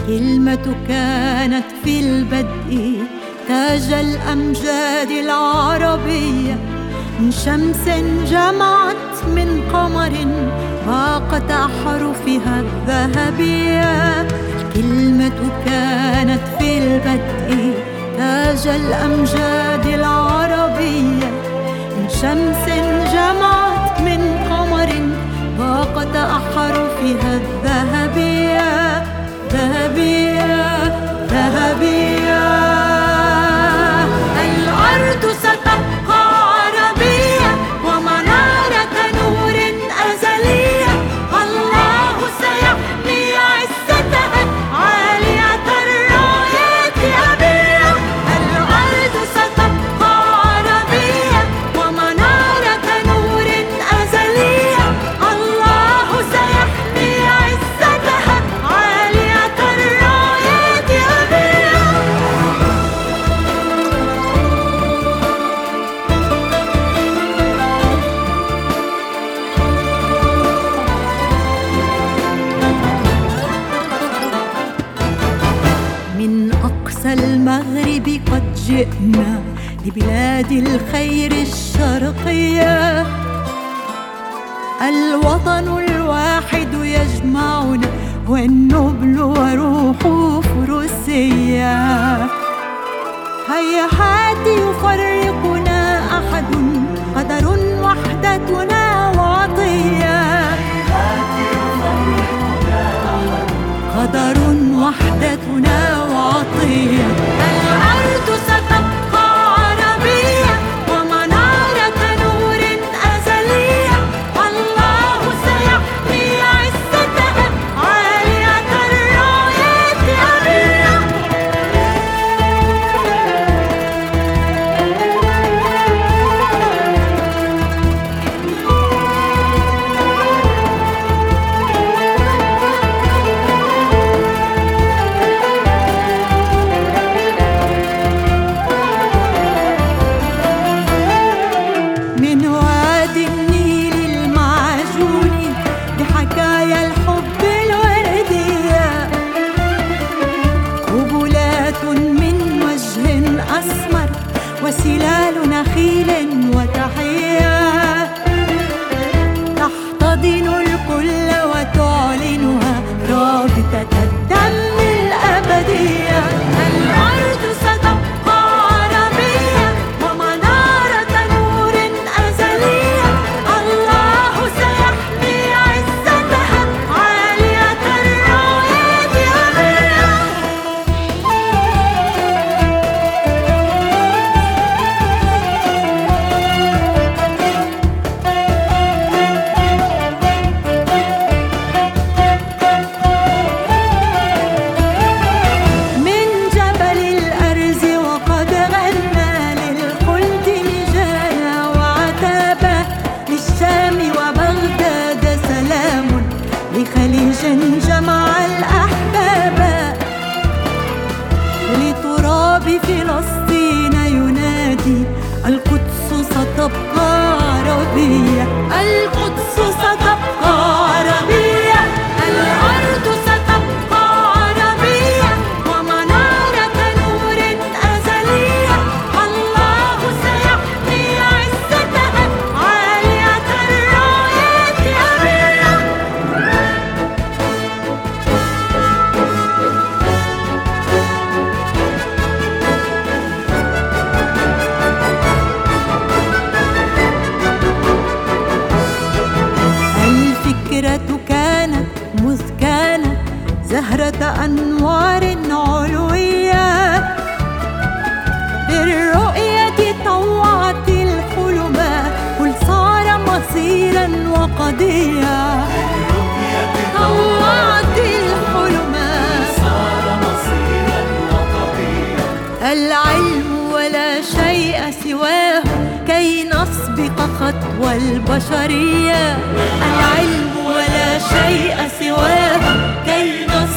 كلمة كانت في البدء تاج الأمجاد العربية، من شمس جمعت من قمر باقت أحرفها الذهبية. الكلمة كانت في البدء تاج الأمجاد العربية، من شمس جمعت من قمر باقت أحرفها الذهبية. ذهبية ذهبية. الأرض ستبقى عربية ومنارة نور أزلية، الله سيحمي عزتها عالية الرايات أبية. الأرض ستبقى عربية ومنارة نور أزلية، الله سيحمي عزتها عالية الرايات أبية. من أقصى المغرب قد جئنا لبلاد الخير الشرقية، الوطن الواحد يجمعنا والنبل وروح فروسية. هيهات يفرقنا أحد، قدر وحدتنا وعطية. قدر وحدتنا وعطية. الأرض ستبقى عربية ومنارة نور أزلية، الله سيحمي عزتها عالية الرايات أبية. من وادي النيل المعجون بحكايا الحب الوردية، قبلات من وجه أسمر وسلال نخيل وتحية، تحتضن الكل وتعلنها رابطة الدم الأبدية. الأرض ستبقى عربية ومنارة نور أزلية، الله سيحمي عزتها عالية الرايات أبية. من جبل الأرز وقد غنى للخلد مجانا وعتابا، للشام وبغداد سلام، لخليج جمع الأحباب، لتراب فلسطين ينادي القدس ستبقى عربية. القدس ستبقى عربية. الأرض ستبقى عربية ومنارة نور أزلية، الله سيحمي عزتها عالية الرايات أبية. الفكرة كانت مذ كانت زهرة أنوار علوية، بالرؤية طوعت الحلم قل صار مصيرا وقضية. طوعت الحلم صار مصيرا وقضية. العلم ولا شيء سواه كي نسبق خطوى البشرية. العلم ولا شيء سواه كي نسبق